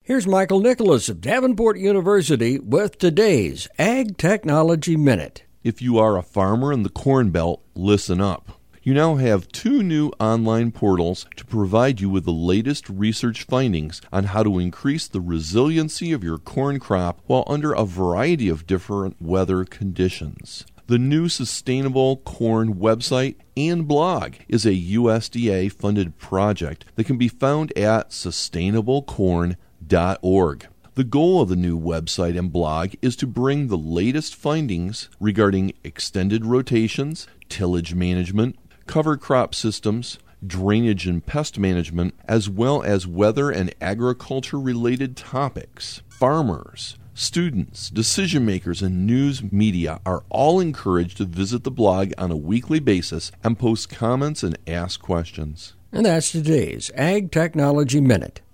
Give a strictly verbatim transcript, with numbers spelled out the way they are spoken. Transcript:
Here's Michael Nicholas of Davenport University with today's Ag Technology Minute. If you are a farmer in the Corn Belt, listen up. You now have two new online portals to provide you with the latest research findings on how to increase the resiliency of your corn crop while under a variety of different weather conditions. The new Sustainable Corn website and blog is a U S D A-funded project that can be found at sustainable corn dot org. The goal of the new website and blog is to bring the latest findings regarding extended rotations, tillage management, cover crop systems, drainage and pest management, as well as weather and agriculture-related topics. Farmers, students, decision makers, and news media are all encouraged to visit the blog on a weekly basis and post comments and ask questions. And that's today's Ag Technology Minute.